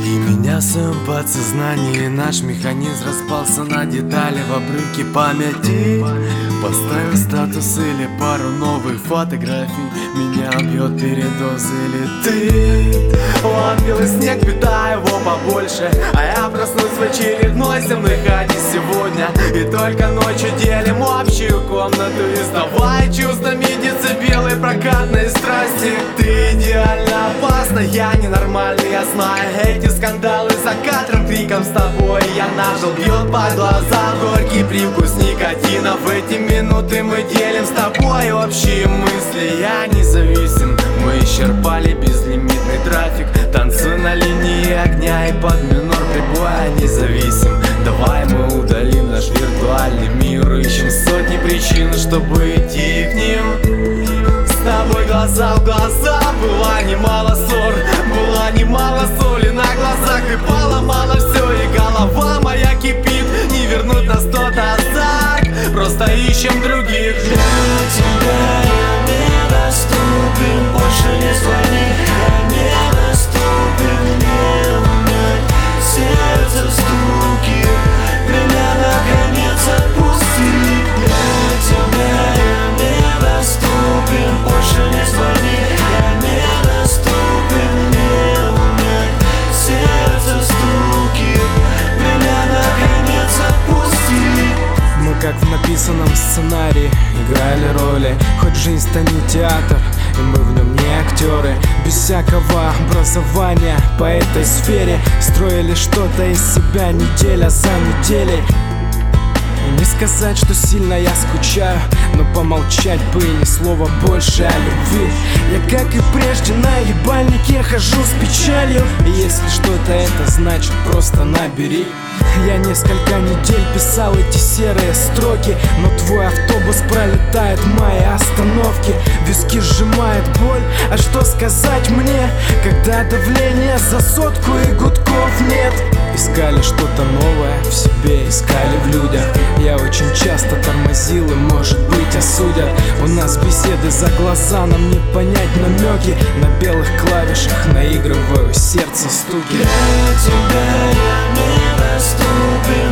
И меня в своем подсознании наш механизм распался на детали в обрывке памяти. Поставил статус или пару новых фотографий, меня бьет передоз или ты. Ангел и снег, питаю его побольше, а я проснусь в очередной земной ходе сегодня. И только ночью делим общую комнату, издавая чувствами децибелы прокатной страсти. Ты идеально опасна, я ненормальный, я знаю. Эти скандалы за кадром, криком с тобой я нажил. Бьет по глазам горький привкус никотина. В эти минуты мы делим с тобой общие мысли. Я независим, мы исчерпали безлимитный трафик. Танцуй на линии огня и под минор прибоя независим. Давай мы удалим наш виртуальный мир, ищем сотни причин, чтобы идти к ним. С тобой глаза в глаза, было немало ссор, было немало соли на глазах. Ты поломала все и голова моя кипит. Не вернуть нас тот азарт, просто ищем других. Для тебя я недоступен, больше не звони. Я недоступен, не унять сердце стуки. Меня наконец отпусти. Для тебя я недоступен, больше не звони. Я недоступен, не унять сердце стуки. Меня наконец отпусти. Мы как в написанном сценарии играли роли. Хоть жизнь станет театр, и мы в нем не актеры. Без всякого образования по этой сфере строили что-то из себя неделя за неделей. И не сказать, что сильно я скучаю, но помолчать бы и ни слова больше о любви. Я, как и прежде, на ебальнике хожу с печалью. И если что-то это значит, просто набери. Я несколько недель писал эти серые строки, но твой автобус пролетает мои остановки. Виски сжимает боль, а что сказать мне, когда давление за сотку и гудков нет? Искали что-то новое в себе, искали в людях. Я очень часто тормозил и, может быть, осудят. У нас беседы за глаза, нам не понять намеки. На белых клавишах наигрываю сердце стуки. Для тебя я недоступен,